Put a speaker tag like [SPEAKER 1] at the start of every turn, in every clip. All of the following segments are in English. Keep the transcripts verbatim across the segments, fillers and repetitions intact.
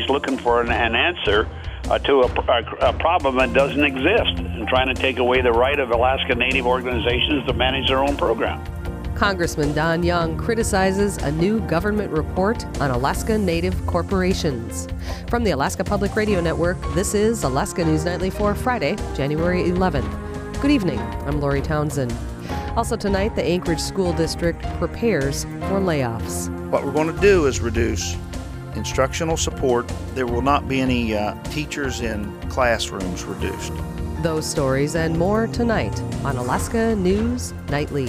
[SPEAKER 1] he's looking for an, an answer uh, to a, a, a problem that doesn't exist and trying to take away the right of Alaska Native organizations to manage their own program.
[SPEAKER 2] Congressman Don Young criticizes a new government report on Alaska Native corporations. From the Alaska Public Radio Network, this is Alaska News Nightly for Friday, January eleventh. Good evening. I'm Lori Townsend. Also tonight, the Anchorage School District prepares for layoffs.
[SPEAKER 3] What we're going to do is reduce instructional support. There will not be any uh, teachers in classrooms reduced.
[SPEAKER 2] Those stories and more tonight on Alaska News Nightly.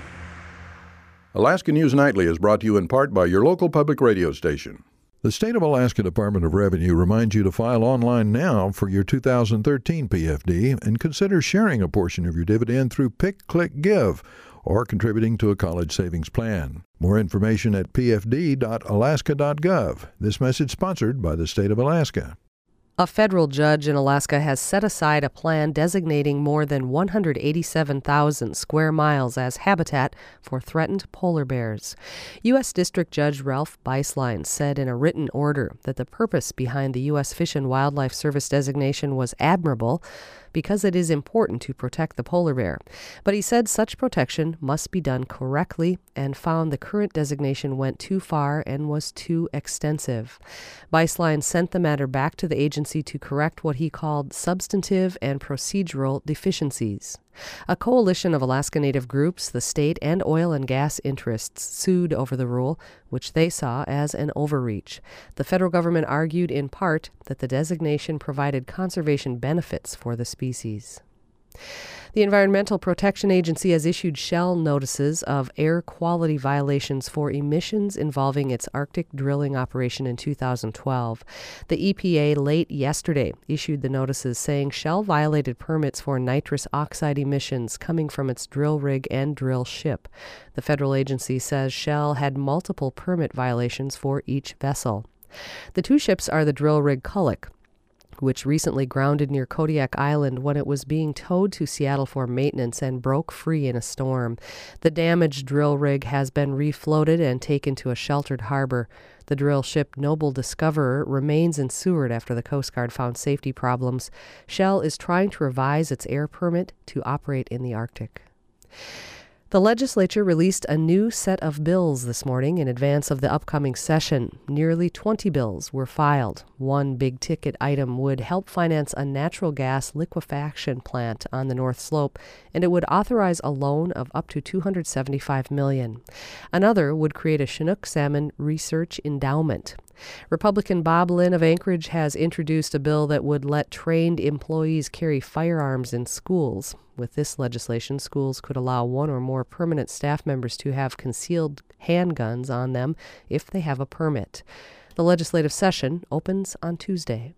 [SPEAKER 4] Alaska News Nightly is brought to you in part by your local public radio station. The State of Alaska Department of Revenue reminds you to file online now for your two thousand thirteen P F D and consider sharing a portion of your dividend through Pick, Click, Give or contributing to a college savings plan. More information at p f d dot alaska dot gov. This message sponsored by the State of Alaska.
[SPEAKER 2] A federal judge in Alaska has set aside a plan designating more than one hundred eighty-seven thousand square miles as habitat for threatened polar bears. U S. District Judge Ralph Beislein said in a written order that the purpose behind the U S. Fish and Wildlife Service designation was admirable because it is important to protect the polar bear. But he said such protection must be done correctly and found the current designation went too far and was too extensive. Beislein sent the matter back to the agency to correct what he called substantive and procedural deficiencies. A coalition of Alaska Native groups, the state, and oil and gas interests sued over the rule, which they saw as an overreach. The federal government argued in part that the designation provided conservation benefits for the species. The Environmental Protection Agency has issued Shell notices of air quality violations for emissions involving its Arctic drilling operation in two thousand twelve. The E P A late yesterday issued the notices saying Shell violated permits for nitrous oxide emissions coming from its drill rig and drill ship. The federal agency says Shell had multiple permit violations for each vessel. The two ships are the drill rig Kullik, which recently grounded near Kodiak Island when it was being towed to Seattle for maintenance and broke free in a storm. The damaged drill rig has been refloated and taken to a sheltered harbor. The drill ship Noble Discoverer remains in Seward after the Coast Guard found safety problems. Shell is trying to revise its air permit to operate in the Arctic. The legislature released a new set of bills this morning in advance of the upcoming session. Nearly twenty bills were filed. One big-ticket item would help finance a natural gas liquefaction plant on the North Slope, and it would authorize a loan of up to two hundred seventy-five million dollars. Another would create a Chinook salmon research endowment. Republican Bob Lynn of Anchorage has introduced a bill that would let trained employees carry firearms in schools. With this legislation, schools could allow one or more permanent staff members to have concealed handguns on them if they have a permit. The legislative session opens on Tuesday.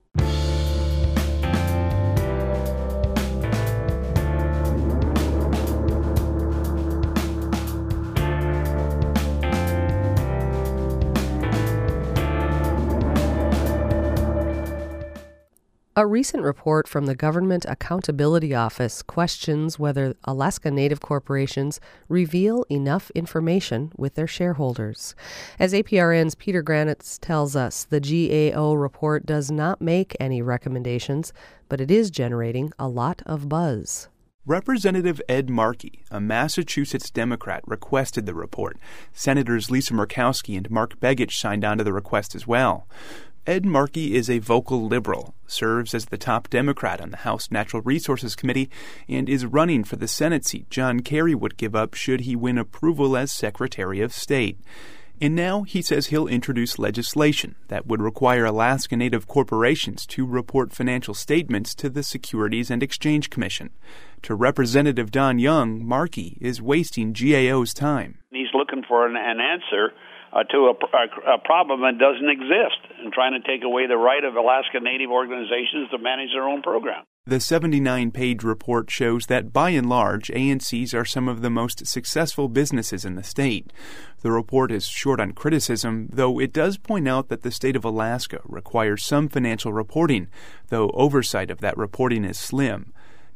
[SPEAKER 2] A recent report from the Government Accountability Office questions whether Alaska Native corporations reveal enough information with their shareholders. As A P R N's Peter Granitz tells us, the G A O report does not make any recommendations, but it is generating a lot of buzz.
[SPEAKER 5] Representative Ed Markey, a Massachusetts Democrat, requested the report. Senators Lisa Murkowski and Mark Begich signed on to the request as well. Ed Markey is a vocal liberal, serves as the top Democrat on the House Natural Resources Committee, and is running for the Senate seat John Kerry would give up should he win approval as Secretary of State. And now he says he'll introduce legislation that would require Alaska Native corporations to report financial statements to the Securities and Exchange Commission. To Representative Don Young, Markey is wasting G A O's time.
[SPEAKER 1] He's looking for an, an answer Uh, to a, a, a problem that doesn't exist and trying to take away the right of Alaska Native organizations to manage their own program.
[SPEAKER 5] The seventy-nine page report shows that, by and large, A N Cs are some of the most successful businesses in the state. The report is short on criticism, though it does point out that the state of Alaska requires some financial reporting, though oversight of that reporting is slim.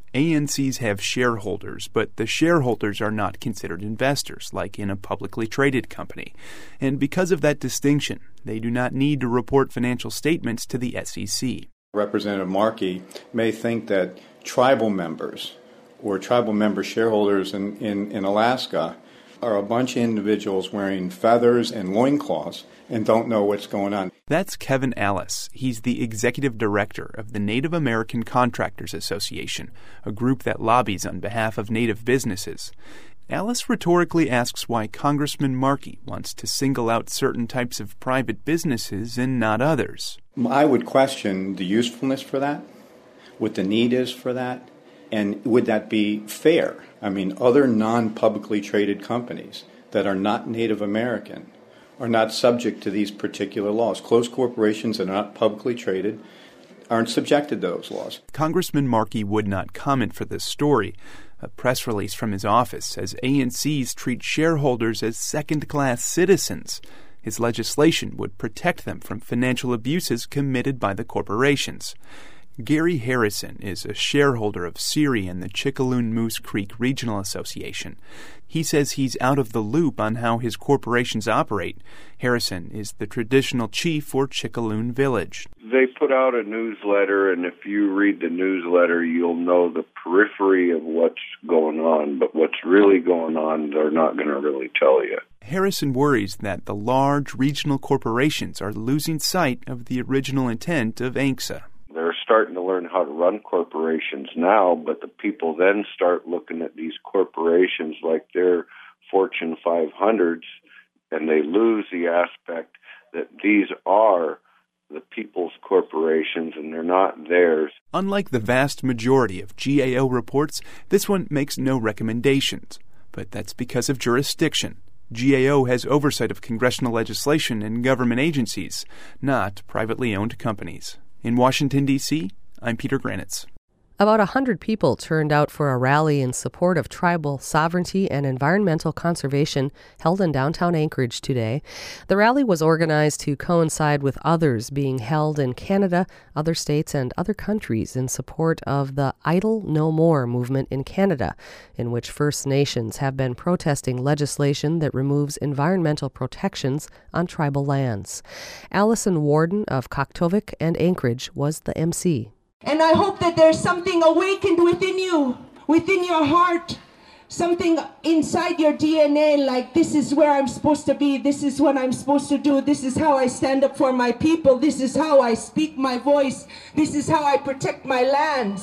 [SPEAKER 5] A N Cs have shareholders, but the shareholders are not considered investors, like in a publicly traded company. And because of that distinction, they do not need to report financial statements to the S E C.
[SPEAKER 6] Representative Markey may think that tribal members or tribal member shareholders in, in, in Alaska are a bunch of individuals wearing feathers and loincloths and don't know what's going on.
[SPEAKER 5] That's Kevin Allis. He's the executive director of the Native American Contractors Association, a group that lobbies on behalf of Native businesses. Allis rhetorically asks why Congressman Markey wants to single out certain types of private businesses and not others.
[SPEAKER 6] I would question the usefulness for that, what the need is for that, and would that be fair? I mean, other non-publicly traded companies that are not Native American are not subject to these particular laws. Closed corporations that are not publicly traded aren't subjected to those laws.
[SPEAKER 5] Congressman Markey would not comment for this story. A press release from his office says A N Cs treat shareholders as second-class citizens. His legislation would protect them from financial abuses committed by the corporations. Gary Harrison is a shareholder of SERI and the Chickaloon Moose Creek Regional Association. He says he's out of the loop on how his corporations operate. Harrison is the traditional chief for Chickaloon Village.
[SPEAKER 7] They put out a newsletter, and if you read the newsletter, you'll know the periphery of what's going on, but what's really going on, they're not going to really tell you.
[SPEAKER 5] Harrison worries that the large regional corporations are losing sight of the original intent of A N C S A.
[SPEAKER 7] They're starting to learn how to run corporations now, but the people then start looking at these corporations like they're Fortune five hundreds, and they lose the aspect that these are the people's corporations and they're not theirs.
[SPEAKER 5] Unlike the vast majority of G A O reports, this one makes no recommendations. But that's because of jurisdiction. G A O has oversight of congressional legislation and government agencies, not privately owned companies. In Washington, D C, I'm Peter Granitz.
[SPEAKER 2] About one hundred people turned out for a rally in support of tribal sovereignty and environmental conservation held in downtown Anchorage today. The rally was organized to coincide with others being held in Canada, other states, and other countries in support of the Idle No More movement in Canada, in which First Nations have been protesting legislation that removes environmental protections on tribal lands. Allison Warden of Koktovik and Anchorage was the M C.
[SPEAKER 8] And I hope that there's something awakened within you, within your heart, something inside your D N A, like this is where I'm supposed to be, this is what I'm supposed to do, this is how I stand up for my people, this is how I speak my voice, this is how I protect my lands.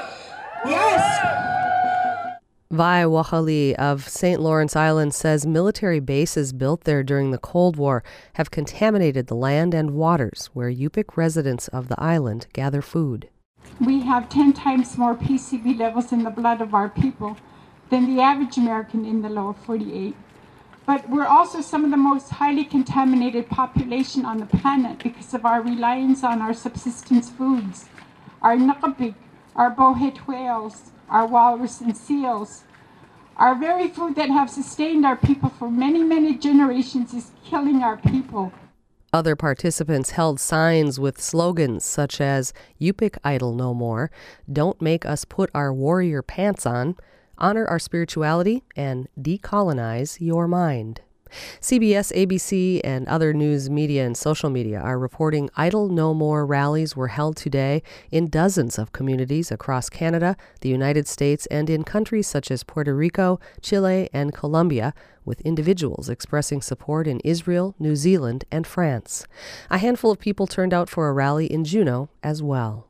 [SPEAKER 8] Yes!
[SPEAKER 2] Vi Wachali of Saint Lawrence Island says military bases built there during the Cold War have contaminated the land and waters where Yupik residents of the island gather food.
[SPEAKER 9] We have ten times more P C B levels in the blood of our people than the average American in the lower forty-eight. But we're also some of the most highly contaminated population on the planet because of our reliance on our subsistence foods. Our nakapik, our bowhead whales, our walrus and seals. Our very food that have sustained our people for many, many generations is killing our people.
[SPEAKER 2] Other participants held signs with slogans such as Yupik Idle No More, Don't Make Us Put Our Warrior Pants On, Honor Our Spirituality, and Decolonize Your Mind. C B S, A B C, and other news media and social media are reporting Idle No More rallies were held today in dozens of communities across Canada, the United States, and in countries such as Puerto Rico, Chile, and Colombia, with individuals expressing support in Israel, New Zealand, and France. A handful of people turned out for a rally in Juneau as well.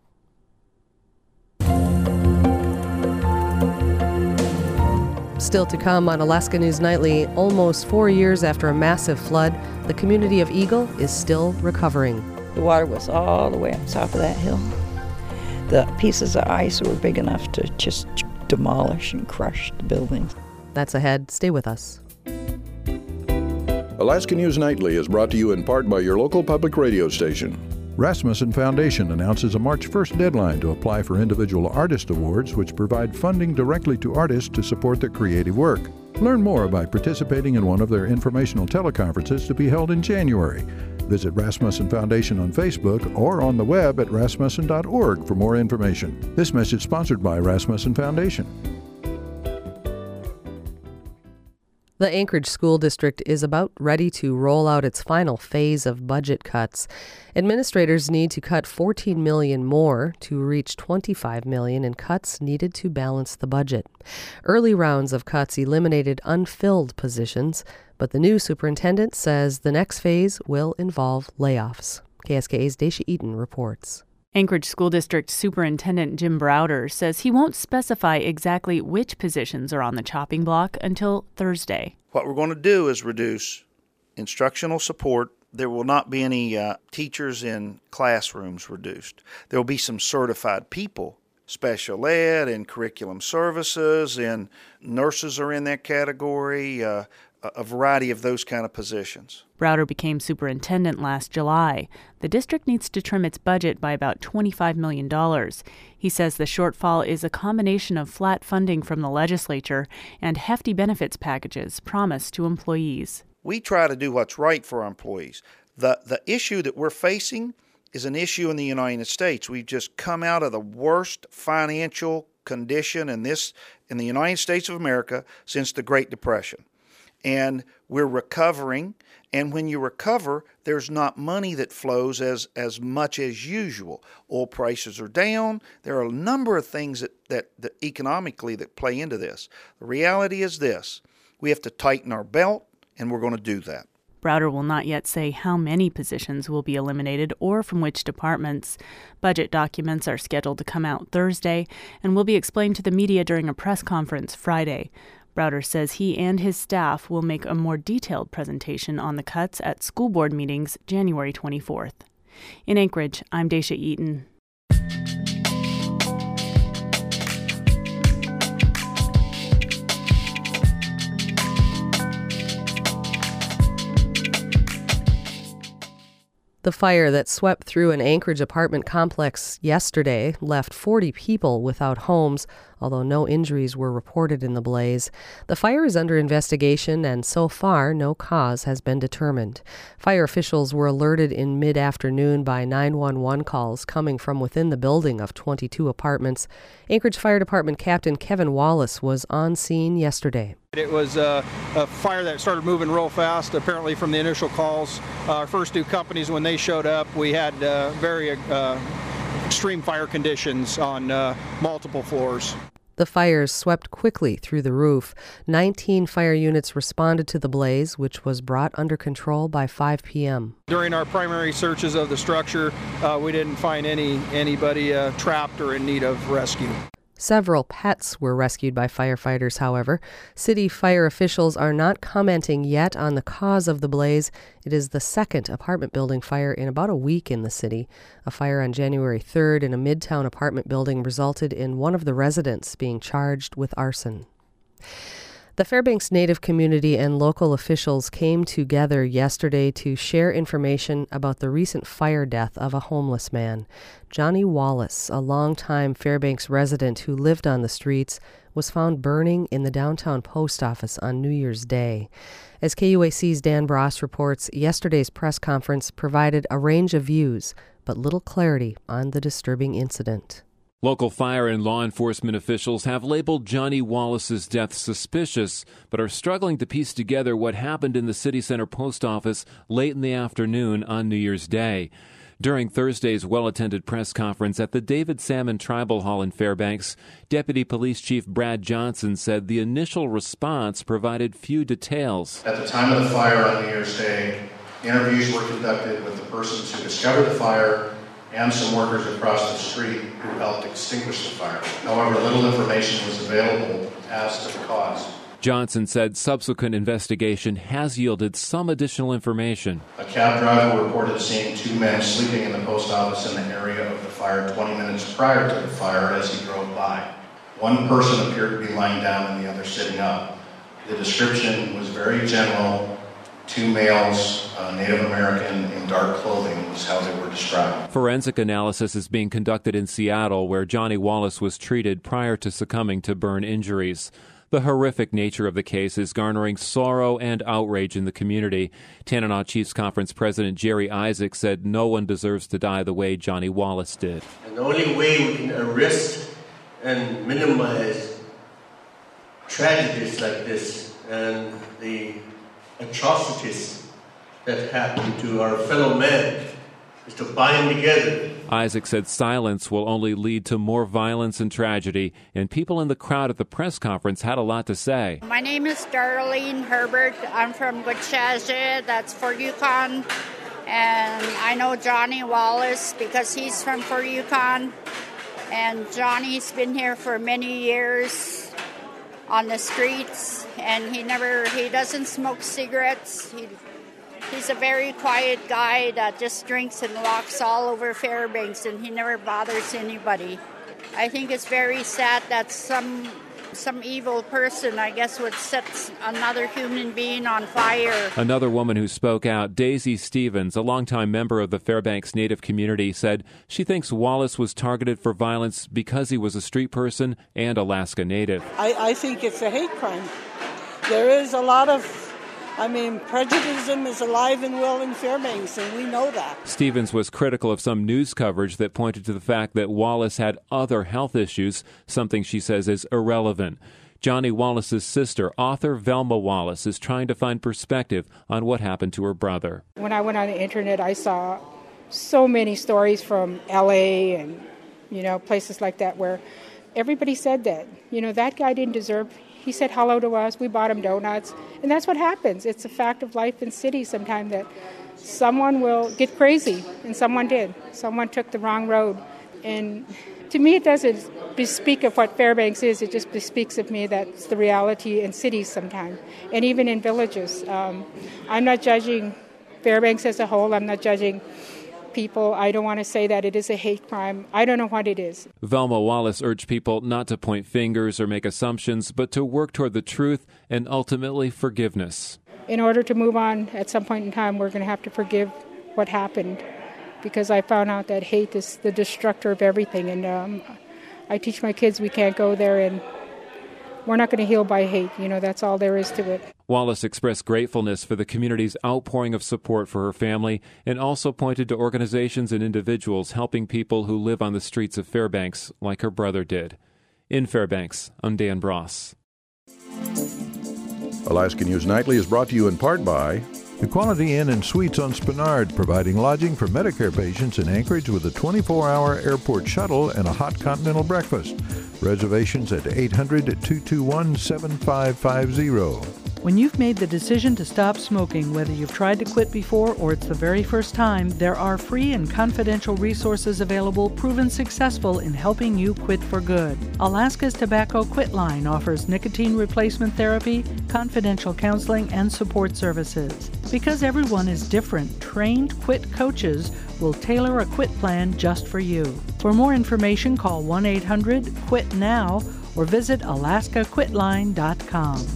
[SPEAKER 2] Still to come on Alaska News Nightly, almost four years after a massive flood, the community of Eagle is still recovering.
[SPEAKER 10] The water was all the way up top of that hill. The pieces of ice were big enough to just demolish and crush the buildings.
[SPEAKER 2] That's ahead. Stay with us.
[SPEAKER 4] Alaska News Nightly is brought to you in part by your local public radio station. Rasmussen Foundation announces a March first deadline to apply for individual artist awards, which provide funding directly to artists to support their creative work. Learn more by participating in one of their informational teleconferences to be held in January. Visit Rasmussen Foundation on Facebook or on the web at rasmussen dot org for more information. This message sponsored by Rasmussen Foundation.
[SPEAKER 2] The Anchorage School District is about ready to roll out its final phase of budget cuts. Administrators need to cut fourteen million dollars more to reach twenty-five million dollars in cuts needed to balance the budget. Early rounds of cuts eliminated unfilled positions, but the new superintendent says the next phase will involve layoffs. K S K A's Daisha Eaton reports.
[SPEAKER 11] Anchorage School District Superintendent Jim Browder says he won't specify exactly which positions are on the chopping block until Thursday.
[SPEAKER 3] What we're going to do is reduce instructional support. There will not be any uh, teachers in classrooms reduced. There will be some certified people, special ed and curriculum services, and nurses are in that category, uh, a variety of those kind of positions.
[SPEAKER 11] Browder became superintendent last July. The district needs to trim its budget by about twenty-five million dollars. He says the shortfall is a combination of flat funding from the legislature and hefty benefits packages promised to employees.
[SPEAKER 3] We try to do what's right for our employees. The, the issue that we're facing is an issue in the United States. We've just come out of the worst financial condition in this in the United States of America since the Great Depression. And we're recovering, and when you recover, there's not money that flows as, as much as usual. Oil prices are down. There are a number of things that, that, that economically that play into this. The reality is this: we have to tighten our belt, and we're going to do that.
[SPEAKER 11] Browder will not yet say how many positions will be eliminated or from which departments. Budget documents are scheduled to come out Thursday and will be explained to the media during a press conference Friday. Browder says he and his staff will make a more detailed presentation on the cuts at school board meetings January twenty-fourth. In Anchorage, I'm Daisha Eaton.
[SPEAKER 2] The fire that swept through an Anchorage apartment complex yesterday left forty people without homes, although no injuries were reported in the blaze. The fire is under investigation, and so far, no cause has been determined. Fire officials were alerted in mid-afternoon by nine one one calls coming from within the building of twenty-two apartments. Anchorage Fire Department Captain Kevin Wallace was on scene yesterday.
[SPEAKER 12] It was uh, a fire that started moving real fast, apparently from the initial calls. Uh, our first two companies, when they showed up, we had uh, very uh, extreme fire conditions on uh, multiple floors.
[SPEAKER 2] The fires swept quickly through the roof. nineteen fire units responded to the blaze, which was brought under control by five p.m.
[SPEAKER 12] During our primary searches of the structure, uh, we didn't find any anybody uh, trapped or in need of rescue.
[SPEAKER 2] Several pets were rescued by firefighters, however. City fire officials are not commenting yet on the cause of the blaze. It is the second apartment building fire in about a week in the city. A fire on January third in a Midtown apartment building resulted in one of the residents being charged with arson. The Fairbanks Native community and local officials came together yesterday to share information about the recent fire death of a homeless man. Johnny Wallace, a longtime Fairbanks resident who lived on the streets, was found burning in the downtown post office on New Year's Day. As K U A C's Dan Bross reports, yesterday's press conference provided a range of views, but little clarity on the disturbing incident.
[SPEAKER 13] Local fire and law enforcement officials have labeled Johnny Wallace's death suspicious, but are struggling to piece together what happened in the City Center post office late in the afternoon on New Year's Day. During Thursday's well-attended press conference at the David Salmon Tribal Hall in Fairbanks, Deputy Police Chief Brad Johnson said the initial response provided few details.
[SPEAKER 14] At the time of the fire on New Year's Day, interviews were conducted with the persons who discovered the fire and some workers across the street who helped extinguish the fire. However, little information was available as to the cause.
[SPEAKER 13] Johnson said subsequent investigation has yielded some additional information.
[SPEAKER 14] A cab driver reported seeing two men sleeping in the post office in the area of the fire twenty minutes prior to the fire as he drove by. One person appeared to be lying down and the other sitting up. The description was very general Two males, uh, Native American, in dark clothing is how they were described.
[SPEAKER 13] Forensic analysis is being conducted in Seattle, where Johnny Wallace was treated prior to succumbing to burn injuries. The horrific nature of the case is garnering sorrow and outrage in the community. Tanana Chiefs Conference President Jerry Isaac said no one deserves to die the way Johnny Wallace did.
[SPEAKER 15] And the only way we can arrest and minimize tragedies like this and the atrocities that happen to our fellow men is to bind together.
[SPEAKER 13] Isaac said silence will only lead to more violence and tragedy, and people in the crowd at the press conference had a lot to say.
[SPEAKER 16] My name is Darlene Herbert. I'm from Gwich'âzhê, that's for Yukon, and I know Johnny Wallace because he's from for Yukon, and Johnny's been here for many years on the streets, and he never, he doesn't smoke cigarettes. He, he's a very quiet guy that just drinks and walks all over Fairbanks, and he never bothers anybody. I think it's very sad that some some evil person, I guess, would set another human being on fire.
[SPEAKER 13] Another woman who spoke out, Daisy Stevens, a longtime member of the Fairbanks Native community, said she thinks Wallace was targeted for violence because he was a street person and Alaska Native.
[SPEAKER 17] I, I think it's a hate crime. There is a lot of I mean, prejudice is alive and well in Fairbanks, and we know that.
[SPEAKER 13] Stevens was critical of some news coverage that pointed to the fact that Wallace had other health issues, something she says is irrelevant. Johnny Wallace's sister, author Velma Wallace, is trying to find perspective on what happened to her brother.
[SPEAKER 9] When I went on the internet, I saw so many stories from L A and, you know, places like that where everybody said that, you know, that guy didn't deserve. He said hello to us, we bought him donuts, and that's what happens. It's a fact of life in cities sometimes that someone will get crazy, and someone did. Someone took the wrong road. And to me, it doesn't bespeak of what Fairbanks is, it just bespeaks of me that's the reality in cities sometimes, and even in villages. Um, I'm not judging Fairbanks as a whole, I'm not judging people. I don't want to say that it is a hate crime. I don't know what it is.
[SPEAKER 13] Velma Wallace urged people not to point fingers or make assumptions, but to work toward the truth and ultimately forgiveness.
[SPEAKER 9] In order to move on, at some point in time, we're going to have to forgive what happened, because I found out that hate is the destructor of everything. And um, I teach my kids we can't go there, and we're not going to heal by hate. You know, that's all there is to it.
[SPEAKER 13] Wallace expressed gratefulness for the community's outpouring of support for her family and also pointed to organizations and individuals helping people who live on the streets of Fairbanks like her brother did. In Fairbanks, I'm Dan Bross.
[SPEAKER 4] Alaska News Nightly is brought to you in part by Equality Inn and Suites on Spenard, providing lodging for Medicare patients in Anchorage with a twenty-four hour airport shuttle and a hot continental breakfast. Reservations at eight hundred, two two one, seven five five zero.
[SPEAKER 18] When you've made the decision to stop smoking, whether you've tried to quit before or it's the very first time, there are free and confidential resources available proven successful in helping you quit for good. Alaska's Tobacco Quit Line offers nicotine replacement therapy, confidential counseling, and support services. Because everyone is different, trained quit coaches will tailor a quit plan just for you. For more information, call one eight hundred quit now or visit alaska quit line dot com.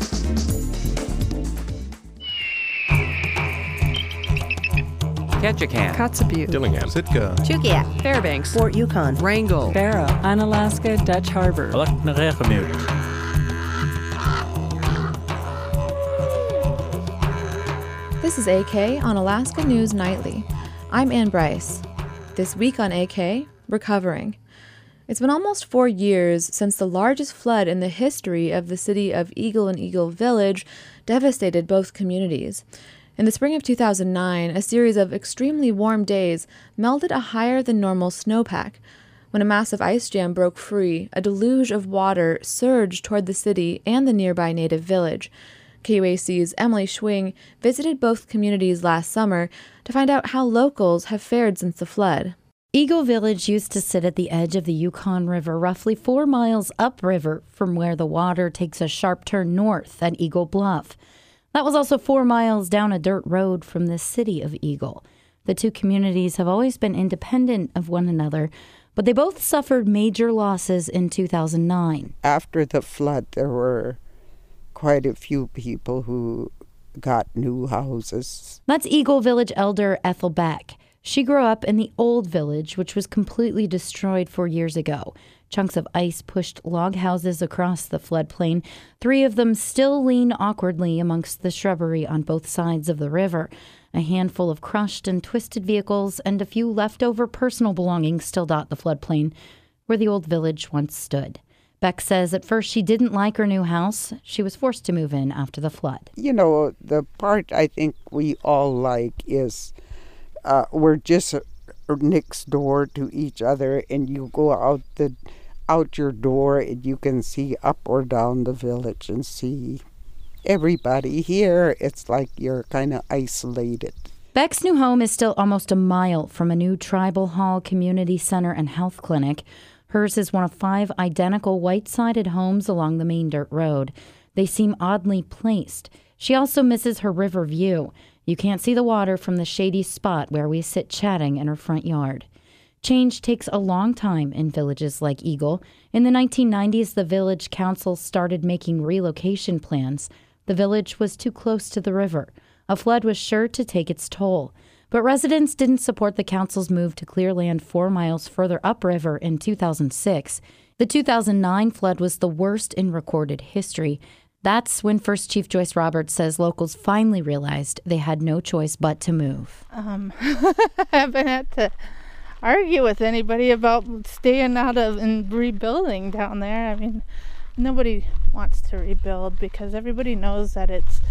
[SPEAKER 19] Ketchikan,
[SPEAKER 2] Kotzebue,
[SPEAKER 19] Dillingham,
[SPEAKER 4] Sitka,
[SPEAKER 2] Chugiak, Fairbanks,
[SPEAKER 19] Fort Yukon,
[SPEAKER 2] Wrangell,
[SPEAKER 18] Barrow, Unalaska, Dutch Harbor.
[SPEAKER 20] This is A K on Alaska News Nightly. I'm Ann Bryce. This week on A K, recovering. It's been almost four years since the largest flood in the history of the city of Eagle and Eagle Village devastated both communities. In the spring of two thousand nine, a series of extremely warm days melted a higher-than-normal snowpack. When a massive ice jam broke free, a deluge of water surged toward the city and the nearby native village. K U A C's Emily Schwing visited both communities last summer to find out how locals have fared since the flood.
[SPEAKER 21] Eagle Village used to sit at the edge of the Yukon River, roughly four miles upriver from where the water takes a sharp turn north at Eagle Bluff. That was also four miles down a dirt road from the city of Eagle. The two communities have always been independent of one another, but they both suffered major losses in two thousand nine.
[SPEAKER 10] After the flood, there were quite a few people who
[SPEAKER 19] got new houses.
[SPEAKER 21] That's Eagle Village elder Ethel Beck. She grew up in the old village, which was completely destroyed four years ago. Chunks of ice pushed log houses across the floodplain. Three of them still lean awkwardly amongst the shrubbery on both sides of the river. A handful of crushed and twisted vehicles and a few leftover personal belongings still dot the floodplain where the old village once stood. Beck says at first she didn't like her new house. She was forced to move in after the flood.
[SPEAKER 19] You know, the part I think we all like is uh, we're just next door to each other, and you go out the out your door and you can see up or down the village and see everybody. Here, it's like you're kind of isolated.
[SPEAKER 21] Beck's new home is still almost a mile from a new tribal hall, community center, and health clinic. Hers is one of five identical white-sided homes along the main dirt road. They seem oddly placed. She also misses her river view. You can't see the water from the shady spot where we sit chatting in her front yard. Change takes a long time in villages like Eagle. In the nineteen nineties, the village council started making relocation plans. The village was too close to the river. A flood was sure to take its toll. But residents didn't support the council's move to clear land four miles further upriver in two thousand six. The two thousand nine flood was the worst in recorded history. That's when First Chief Joyce Roberts says locals finally realized they had no choice but to move.
[SPEAKER 22] Um, I haven't had to argue with anybody about staying out of and rebuilding down there. I mean, nobody wants to rebuild because everybody knows that it's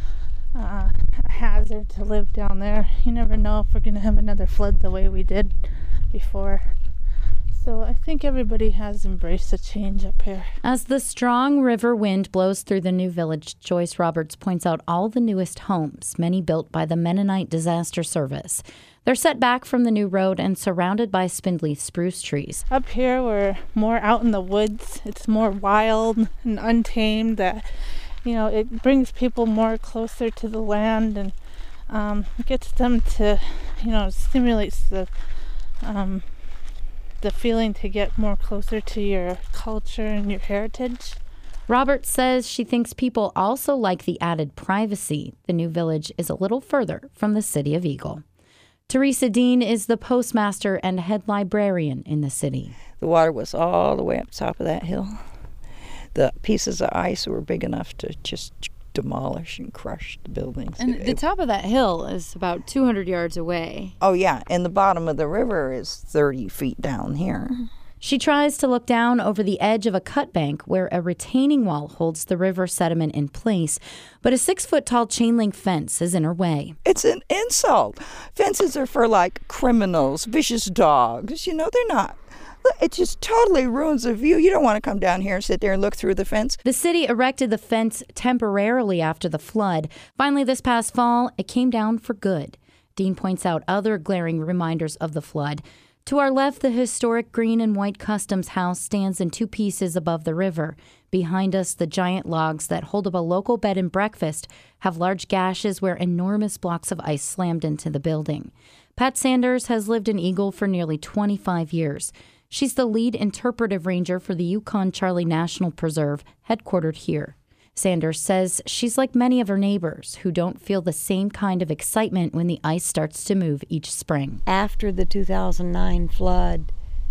[SPEAKER 22] uh, a hazard to live down there. You never know if we're going to have another flood the way we did before. So I think everybody has embraced a change up here.
[SPEAKER 21] As the strong river wind blows through the new village, Joyce Roberts points out all the newest homes, many built by the Mennonite Disaster Service. They're set back from the new road and surrounded by spindly spruce trees.
[SPEAKER 22] Up here, we're more out in the woods. It's more wild and untamed. That, you know, it brings people more closer to the land and um, gets them to, you know, stimulates the um, the feeling to get more closer to your culture and your heritage.
[SPEAKER 21] Roberts says she thinks people also like the added privacy. The new village is a little further from the city of Eagle. Teresa Dean is the postmaster and head librarian in the city.
[SPEAKER 10] The water was all the way up top of that hill. The pieces of ice were big enough to just demolish and crush the buildings.
[SPEAKER 20] And the top of that hill is about two hundred yards away.
[SPEAKER 10] Oh, yeah, and the bottom of the river is thirty feet down here.
[SPEAKER 21] She tries to look down over the edge of a cut bank where a retaining wall holds the river sediment in place, but a six-foot-tall chain-link fence is in her way.
[SPEAKER 10] It's an insult. Fences are for, like, criminals, vicious dogs. You know, they're not. It just totally ruins the view. You don't want to come down here and sit there and look through the fence.
[SPEAKER 21] The city erected the fence temporarily after the flood. Finally, this past fall, it came down for good. Dean points out other glaring reminders of the flood. To our left, the historic green and white customs house stands in two pieces above the river. Behind us, the giant logs that hold up a local bed and breakfast have large gashes where enormous blocks of ice slammed into the building. Pat Sanders has lived in Eagle for nearly twenty-five years. She's the lead interpretive ranger for the Yukon-Charlie National Preserve, headquartered here. Sanders says she's like many of her neighbors who don't feel the same kind of excitement when the ice starts to move each spring.
[SPEAKER 10] After the two thousand nine flood,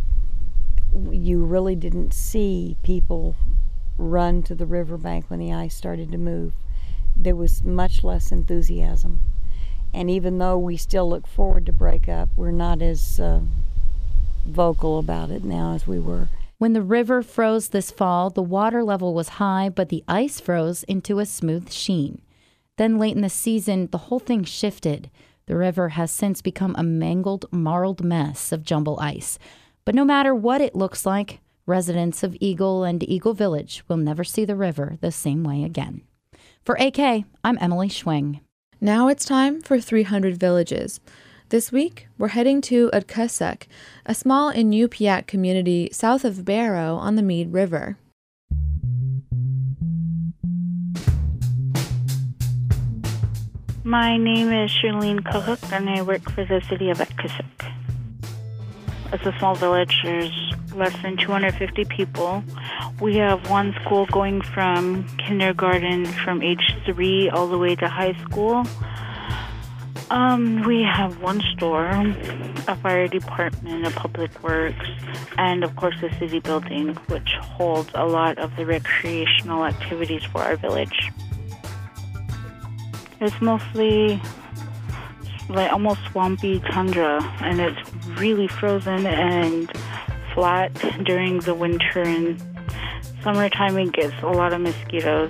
[SPEAKER 10] you really didn't see people run to the riverbank when the ice started to move. There was much less enthusiasm. And even though we still look forward to break up, we're not as uh, vocal about it now as we were.
[SPEAKER 21] When the river froze this fall, the water level was high, but the ice froze into a smooth sheen. Then late in the season, the whole thing shifted. The river has since become a mangled, marled mess of jumble ice. But no matter what it looks like, residents of Eagle and Eagle Village will never see the river the same way again. For A K, I'm Emily Schwing.
[SPEAKER 20] Now it's time for three hundred Villages. This week, we're heading to Udkusuk, a small Inupiat community south of Barrow on the Mead River.
[SPEAKER 23] My name is Shirlene Kohuk, and I work for the city of Udkusuk.
[SPEAKER 1] It's a small village. There's less than two hundred fifty people. We have one school going from kindergarten from age three all the way to high school. Um, we have one store, a fire department, a public works, and of course the city building, which holds a lot of the recreational activities for our village. It's mostly like almost swampy tundra, and it's really frozen and flat during the winter, and summertime it gets a lot of mosquitoes.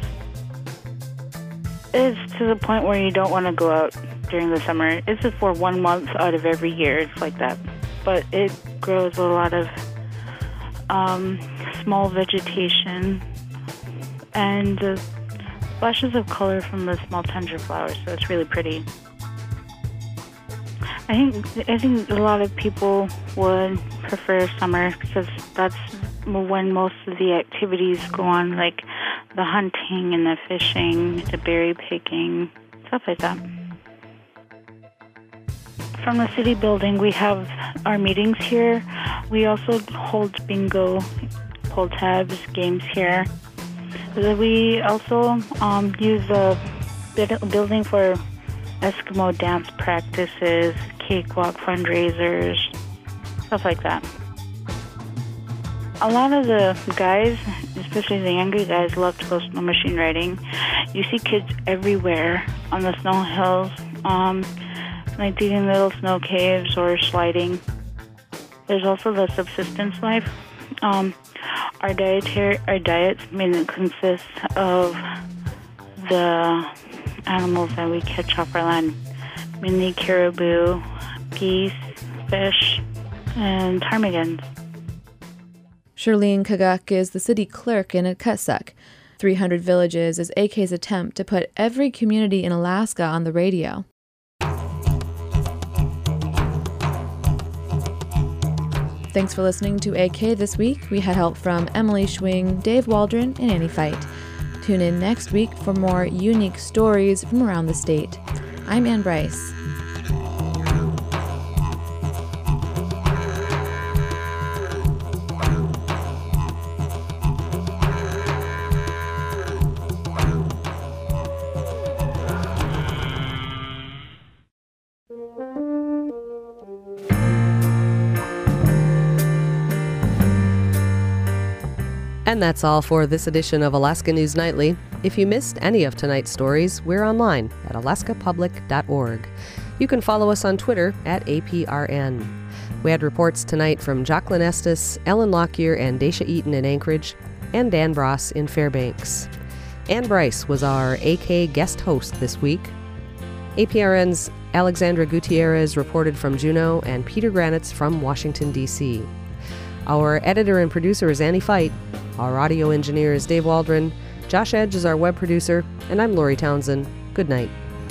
[SPEAKER 1] It's to the point where you don't want to go out during the summer. This is for one month out of every year. It's like that. But it grows a lot of um, small vegetation and uh, flashes of color from the small tundra flowers, so it's really pretty. I think I think a lot of people would prefer summer because that's when most of the activities go on, like the hunting and the fishing, the berry picking, stuff like that. From the city building, we have our meetings here. We also hold bingo, pull tabs, games here. We also um, use the building for Eskimo dance practices, cakewalk fundraisers, stuff like that. A lot of the guys, especially the younger guys, love to go snow machine riding. You see kids everywhere on the snow hills, um, like digging little snow caves or sliding. There's also the subsistence life. Um, our dietary, our diets mainly consist of the animals that we catch off our land, mainly caribou, geese, fish, and ptarmigans.
[SPEAKER 20] Shirlene Kaguk is the city clerk in Atkasuk. three hundred Villages is A K's attempt to put every community in Alaska on the radio. Thanks for listening to A K this week. We had help from Emily Schwing, Dave Waldron, and Annie Fight. Tune in next week for more unique stories from around the state. I'm Ann Bryce.
[SPEAKER 2] And that's all for this edition of Alaska News Nightly. If you missed any of tonight's stories, we're online at alaska public dot org. You can follow us on Twitter at A P R N. We had reports tonight from Jacqueline Estes, Ellen Lockyer, and Dacia Eaton in Anchorage, and Dan Bross in Fairbanks. Ann Bryce was our A K guest host this week. A P R N's Alexandra Gutierrez reported from Juneau, and Peter Granitz from Washington, D C Our editor and producer is Annie Fight. Our audio engineer is Dave Waldron. Josh Edge is our web producer, and I'm Lori Townsend. Good night.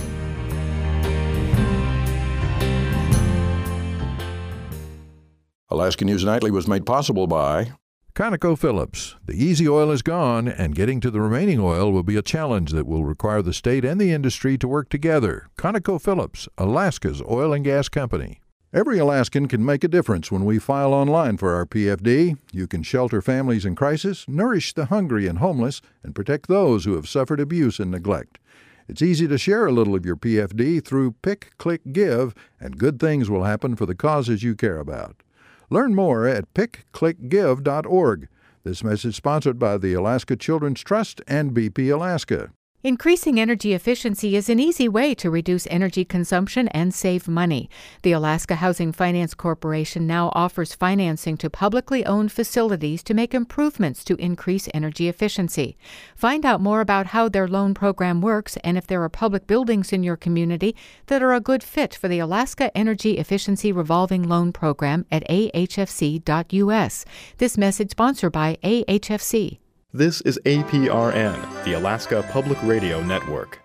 [SPEAKER 4] Alaska News Nightly was made possible by ConocoPhillips. The easy oil is gone, and getting to the remaining oil will be a challenge that will require the state and the industry to work together. ConocoPhillips, Alaska's oil and gas company. Every Alaskan can make a difference when we file online for our P F D. You can shelter families in crisis, nourish the hungry and homeless, and protect those who have suffered abuse and neglect. It's easy to share a little of your P F D through Pick, Click, Give, and good things will happen for the causes you care about. Learn more at pick click give dot org. This message sponsored by the Alaska Children's Trust and B P Alaska.
[SPEAKER 6] Increasing energy efficiency is an easy way to reduce energy consumption and save money. The Alaska Housing Finance Corporation now offers financing to publicly owned facilities to make improvements to increase energy efficiency. Find out more about how their loan program works and if there are public buildings in your community that are a good fit for the Alaska Energy Efficiency Revolving Loan Program at a h f c dot u s. This message sponsored by A H F C.
[SPEAKER 23] This is A P R N, the Alaska Public Radio Network.